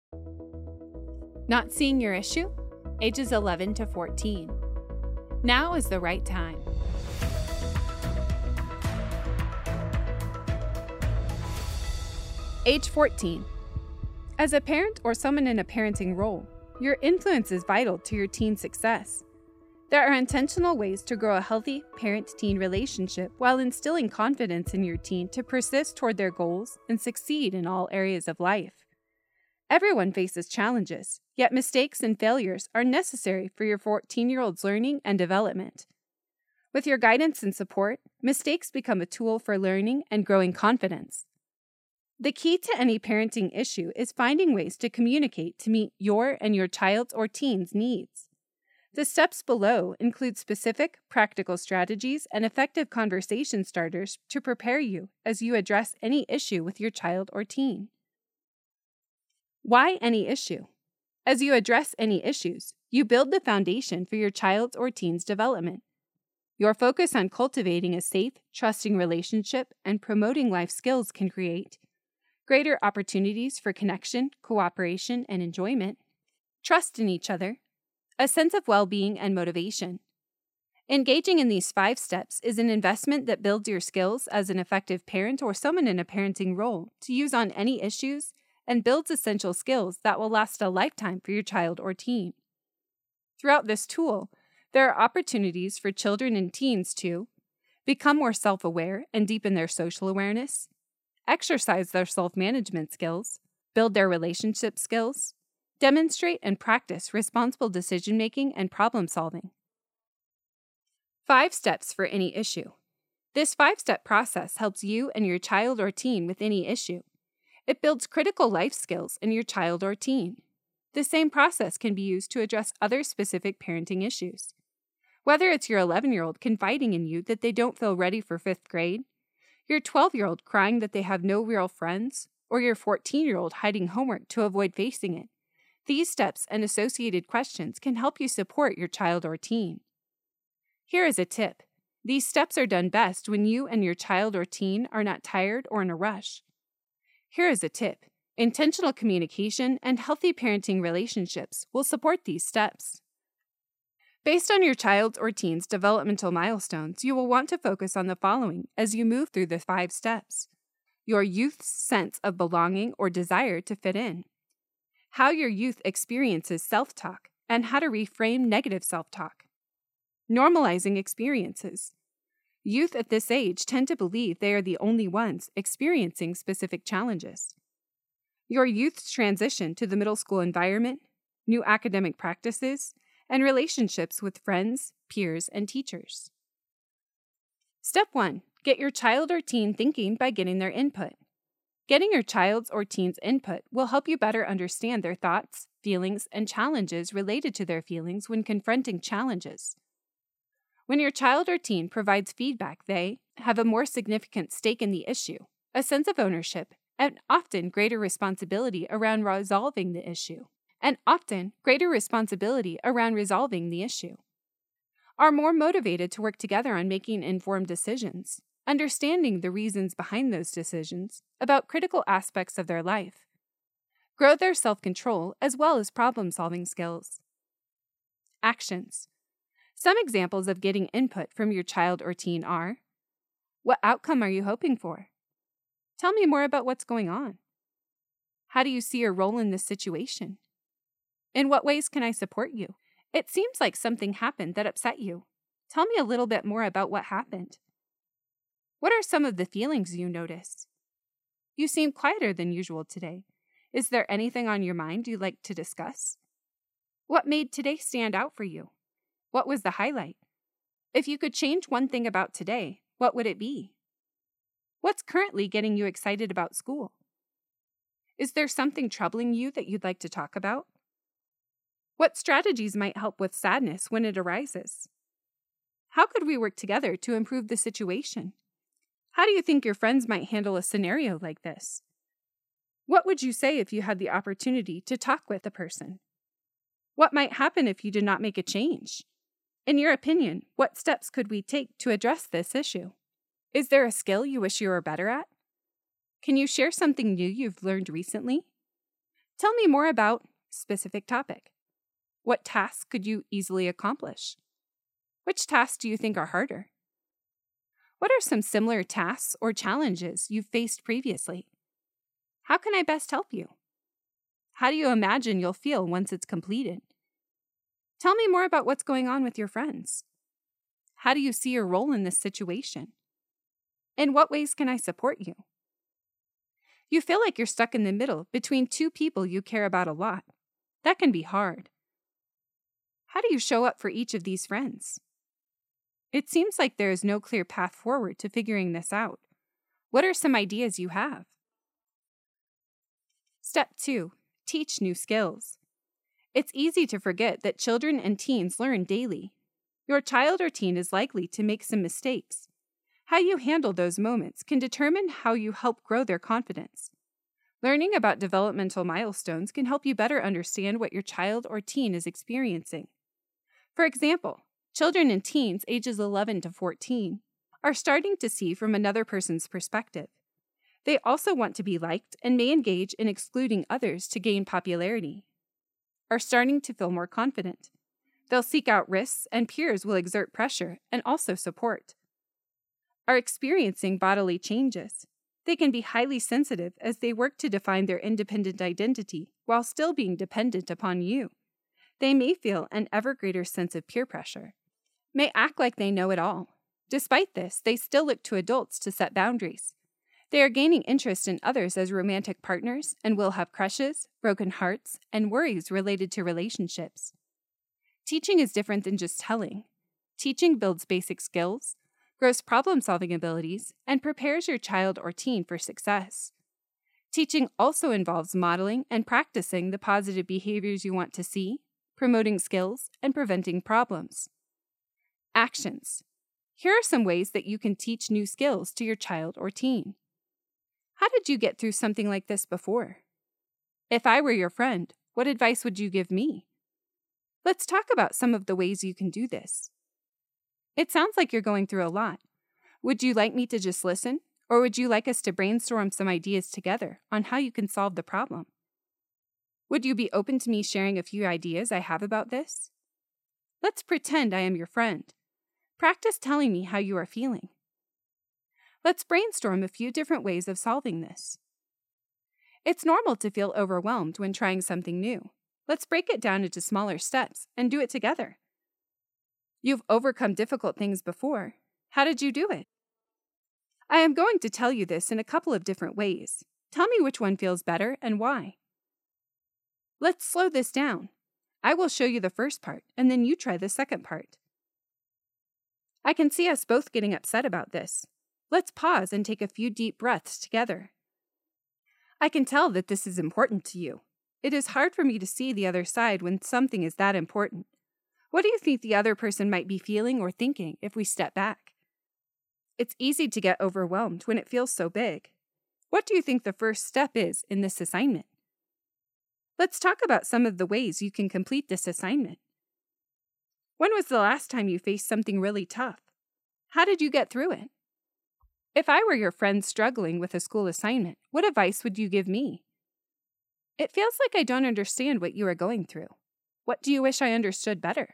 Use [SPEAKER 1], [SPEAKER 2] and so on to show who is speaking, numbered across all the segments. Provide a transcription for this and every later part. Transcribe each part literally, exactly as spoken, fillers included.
[SPEAKER 1] Not seeing your issue? Ages eleven to fourteen. Now is the right time. Age fourteen. As a parent or someone in a parenting role, your influence is vital to your teen's success. There are intentional ways to grow a healthy parent-teen relationship while instilling confidence in your teen to persist toward their goals and succeed in all areas of life. Everyone faces challenges, yet mistakes and failures are necessary for your fourteen-year-old's learning and development. With your guidance and support, mistakes become a tool for learning and growing confidence. The key to any parenting issue is finding ways to communicate to meet your and your child's or teen's needs. The steps below include specific, practical strategies and effective conversation starters to prepare you as you address any issue with your child or teen. Why any issue? As you address any issues, you build the foundation for your child's or teen's development. Your focus on cultivating a safe, trusting relationship and promoting life skills can create greater opportunities for connection, cooperation, and enjoyment, trust in each other, a sense of well-being and motivation. Engaging in these five steps is an investment that builds your skills as an effective parent or someone in a parenting role to use on any issues and builds essential skills that will last a lifetime for your child or teen. Throughout this tool, there are opportunities for children and teens to become more self-aware and deepen their social awareness, exercise their self-management skills, build their relationship skills, demonstrate and practice responsible decision-making and problem-solving. Five steps for any issue. This five-step process helps you and your child or teen with any issue. It builds critical life skills in your child or teen. The same process can be used to address other specific parenting issues. Whether it's your eleven-year-old confiding in you that they don't feel ready for fifth grade, your twelve-year-old crying that they have no real friends, or your fourteen-year-old hiding homework to avoid facing it, these steps and associated questions can help you support your child or teen. Here is a tip. These steps are done best when you and your child or teen are not tired or in a rush. Here is a tip. Intentional communication and healthy parenting relationships will support these steps. Based on your child's or teen's developmental milestones, you will want to focus on the following as you move through the five steps. Your youth's sense of belonging or desire to fit in. How your youth experiences self-talk and how to reframe negative self-talk. Normalizing experiences. Youth at this age tend to believe they are the only ones experiencing specific challenges. Your youth's transition to the middle school environment, new academic practices, and relationships with friends, peers, and teachers. Step one. Get your child or teen thinking by getting their input. Getting your child's or teen's input will help you better understand their thoughts, feelings, and challenges related to their feelings when confronting challenges. When your child or teen provides feedback, they have a more significant stake in the issue, a sense of ownership, and often greater responsibility around resolving the issue, and often greater responsibility around resolving the issue, are more motivated to work together on making informed decisions, understanding the reasons behind those decisions about critical aspects of their life, grow their self-control as well as problem-solving skills. Actions. Some examples of getting input from your child or teen are: what outcome are you hoping for? Tell me more about what's going on. How do you see your role in this situation? In what ways can I support you? It seems like something happened that upset you. Tell me a little bit more about what happened. What are some of the feelings you notice? You seem quieter than usual today. Is there anything on your mind you'd like to discuss? What made today stand out for you? What was the highlight? If you could change one thing about today, what would it be? What's currently getting you excited about school? Is there something troubling you that you'd like to talk about? What strategies might help with sadness when it arises? How could we work together to improve the situation? How do you think your friends might handle a scenario like this? What would you say if you had the opportunity to talk with a person? What might happen if you did not make a change? In your opinion, what steps could we take to address this issue? Is there a skill you wish you were better at? Can you share something new you've learned recently? Tell me more about specific topic. What tasks could you easily accomplish? Which tasks do you think are harder? What are some similar tasks or challenges you've faced previously? How can I best help you? How do you imagine you'll feel once it's completed? Tell me more about what's going on with your friends. How do you see your role in this situation? In what ways can I support you? You feel like you're stuck in the middle between two people you care about a lot. That can be hard. How do you show up for each of these friends? It seems like there is no clear path forward to figuring this out. What are some ideas you have? Step two, teach new skills. It's easy to forget that children and teens learn daily. Your child or teen is likely to make some mistakes. How you handle those moments can determine how you help grow their confidence. Learning about developmental milestones can help you better understand what your child or teen is experiencing. For example, children and teens ages eleven to fourteen are starting to see from another person's perspective. They also want to be liked and may engage in excluding others to gain popularity. Are starting to feel more confident. They'll seek out risks and peers will exert pressure and also support. Are experiencing bodily changes. They can be highly sensitive as they work to define their independent identity while still being dependent upon you. They may feel an ever greater sense of peer pressure. May act like they know it all. Despite this, they still look to adults to set boundaries. They are gaining interest in others as romantic partners and will have crushes, broken hearts, and worries related to relationships. Teaching is different than just telling. Teaching builds basic skills, grows problem-solving abilities, and prepares your child or teen for success. Teaching also involves modeling and practicing the positive behaviors you want to see, promoting skills, and preventing problems. Actions. Here are some ways that you can teach new skills to your child or teen. How did you get through something like this before? If I were your friend, what advice would you give me? Let's talk about some of the ways you can do this. It sounds like you're going through a lot. Would you like me to just listen, or would you like us to brainstorm some ideas together on how you can solve the problem? Would you be open to me sharing a few ideas I have about this? Let's pretend I am your friend. Practice telling me how you are feeling. Let's brainstorm a few different ways of solving this. It's normal to feel overwhelmed when trying something new. Let's break it down into smaller steps and do it together. You've overcome difficult things before. How did you do it? I am going to tell you this in a couple of different ways. Tell me which one feels better and why. Let's slow this down. I will show you the first part, and then you try the second part. I can see us both getting upset about this. Let's pause and take a few deep breaths together. I can tell that this is important to you. It is hard for me to see the other side when something is that important. What do you think the other person might be feeling or thinking if we step back? It's easy to get overwhelmed when it feels so big. What do you think the first step is in this assignment? Let's talk about some of the ways you can complete this assignment. When was the last time you faced something really tough? How did you get through it? If I were your friend struggling with a school assignment, what advice would you give me? It feels like I don't understand what you are going through. What do you wish I understood better?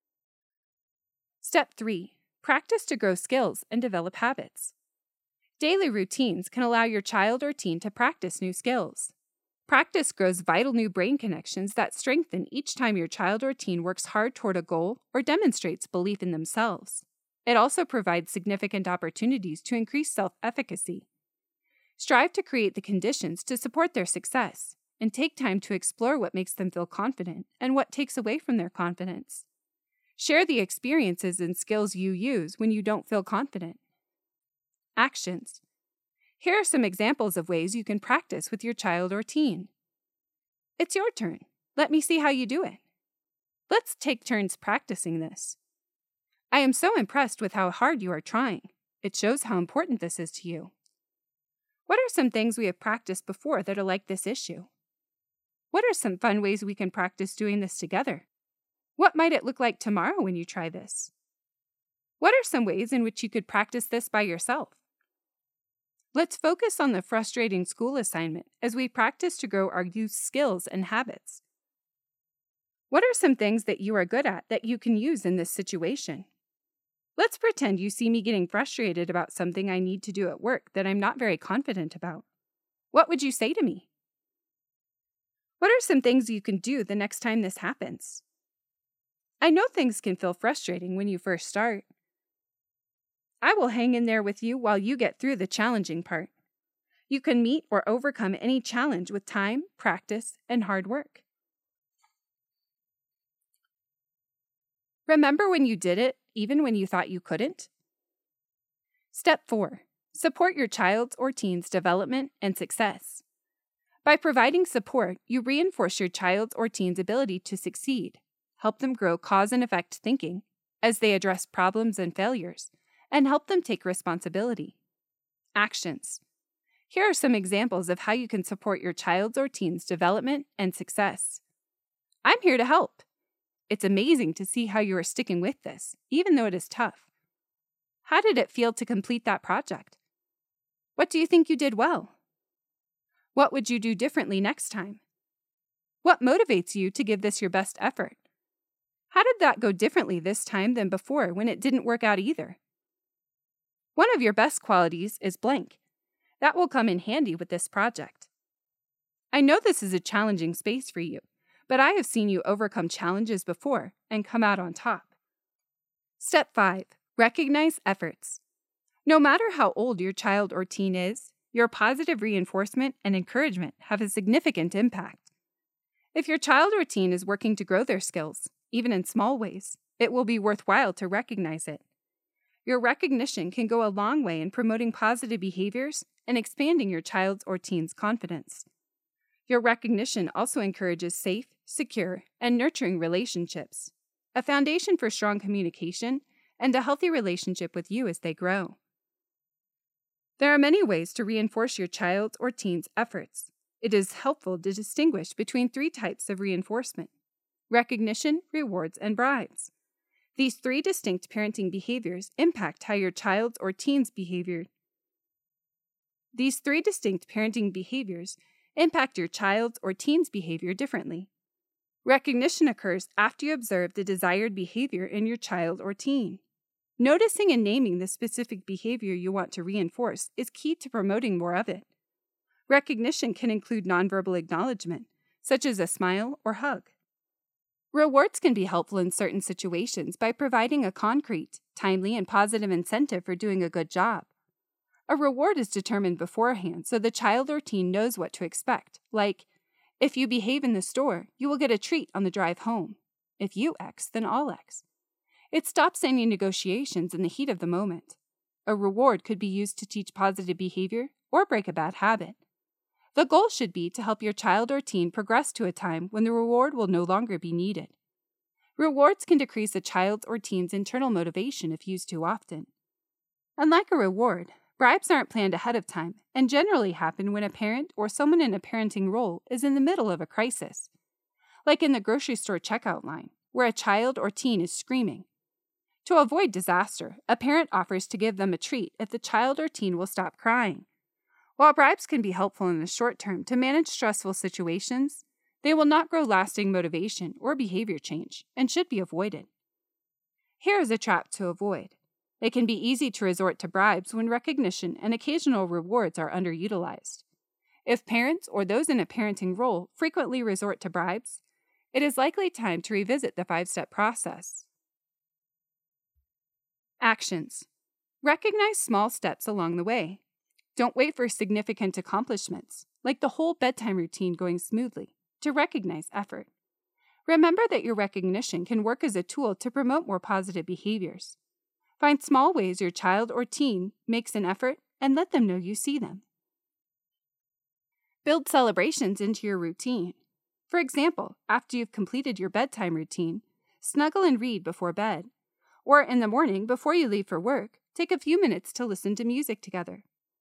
[SPEAKER 1] Step three. Practice to grow skills and develop habits. Daily routines can allow your child or teen to practice new skills. Practice grows vital new brain connections that strengthen each time your child or teen works hard toward a goal or demonstrates belief in themselves. It also provides significant opportunities to increase self-efficacy. Strive to create the conditions to support their success, and take time to explore what makes them feel confident and what takes away from their confidence. Share the experiences and skills you use when you don't feel confident. Actions. Here are some examples of ways you can practice with your child or teen. It's your turn. Let me see how you do it. Let's take turns practicing this. I am so impressed with how hard you are trying. It shows how important this is to you. What are some things we have practiced before that are like this issue? What are some fun ways we can practice doing this together? What might it look like tomorrow when you try this? What are some ways in which you could practice this by yourself? Let's focus on the frustrating school assignment as we practice to grow our youth's skills and habits. What are some things that you are good at that you can use in this situation? Let's pretend you see me getting frustrated about something I need to do at work that I'm not very confident about. What would you say to me? What are some things you can do the next time this happens? I know things can feel frustrating when you first start. I will hang in there with you while you get through the challenging part. You can meet or overcome any challenge with time, practice, and hard work. Remember when you did it, even when you thought you couldn't? Step four. Support your child's or teen's development and success. By providing support, you reinforce your child's or teen's ability to succeed, help them grow cause and effect thinking as they address problems and failures, and help them take responsibility. Actions. Here are some examples of how you can support your child's or teen's development and success. I'm here to help. It's amazing to see how you are sticking with this, even though it is tough. How did it feel to complete that project? What do you think you did well? What would you do differently next time? What motivates you to give this your best effort? How did that go differently this time than before when it didn't work out either? One of your best qualities is blank. That will come in handy with this project. I know this is a challenging space for you, but I have seen you overcome challenges before and come out on top. Step five. Recognize efforts. No matter how old your child or teen is, your positive reinforcement and encouragement have a significant impact. If your child or teen is working to grow their skills, even in small ways, it will be worthwhile to recognize it. Your recognition can go a long way in promoting positive behaviors and expanding your child's or teen's confidence. Your recognition also encourages safe, secure, and nurturing relationships, a foundation for strong communication and a healthy relationship with you as they grow. There are many ways to reinforce your child's or teen's efforts. It is helpful to distinguish between three types of reinforcement: recognition, rewards, and bribes. These three distinct parenting behaviors impact how your child's or teen's behavior. These three distinct parenting behaviors impact your child's or teen's behavior differently. Recognition occurs after you observe the desired behavior in your child or teen. Noticing and naming the specific behavior you want to reinforce is key to promoting more of it. Recognition can include nonverbal acknowledgement, such as a smile or hug. Rewards can be helpful in certain situations by providing a concrete, timely, and positive incentive for doing a good job. A reward is determined beforehand so the child or teen knows what to expect, like, if you behave in the store, you will get a treat on the drive home. If you X, then I'll X. It stops any negotiations in the heat of the moment. A reward could be used to teach positive behavior or break a bad habit. The goal should be to help your child or teen progress to a time when the reward will no longer be needed. Rewards can decrease a child's or teen's internal motivation if used too often. Unlike a reward, bribes aren't planned ahead of time and generally happen when a parent or someone in a parenting role is in the middle of a crisis, like in the grocery store checkout line, where a child or teen is screaming. To avoid disaster, a parent offers to give them a treat if the child or teen will stop crying. While bribes can be helpful in the short term to manage stressful situations, they will not grow lasting motivation or behavior change and should be avoided. Here is a trap to avoid. It can be easy to resort to bribes when recognition and occasional rewards are underutilized. If parents or those in a parenting role frequently resort to bribes, it is likely time to revisit the five-step process. Actions. Recognize small steps along the way. Don't wait for significant accomplishments, like the whole bedtime routine going smoothly, to recognize effort. Remember that your recognition can work as a tool to promote more positive behaviors. Find small ways your child or teen makes an effort and let them know you see them. Build celebrations into your routine. For example, after you've completed your bedtime routine, snuggle and read before bed. Or in the morning before you leave for work, take a few minutes to listen to music together.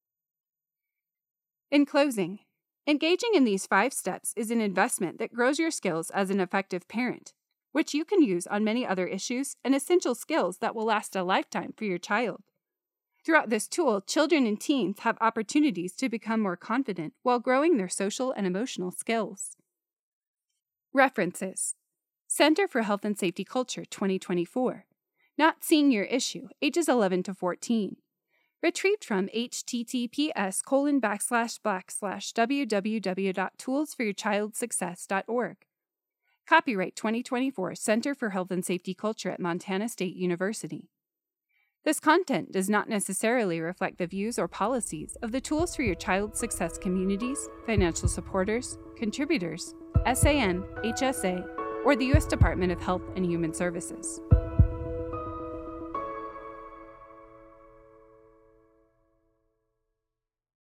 [SPEAKER 1] In closing, engaging in these five steps is an investment that grows your skills as an effective parent, which you can use on many other issues and essential skills that will last a lifetime for your child. Throughout this tool, children and teens have opportunities to become more confident while growing their social and emotional skills. References: Center for Health and Safety Culture twenty twenty-four. Not Seeing Your Issue, ages eleven to fourteen. Retrieved from https colon backslash backslash www dot tools for your child success dot org. Copyright twenty twenty-four, Center for Health and Safety Culture at Montana State University. This content does not necessarily reflect the views or policies of the Tools for Your Child Success communities, financial supporters, contributors, S A N, H S A, or the U S Department of Health and Human Services.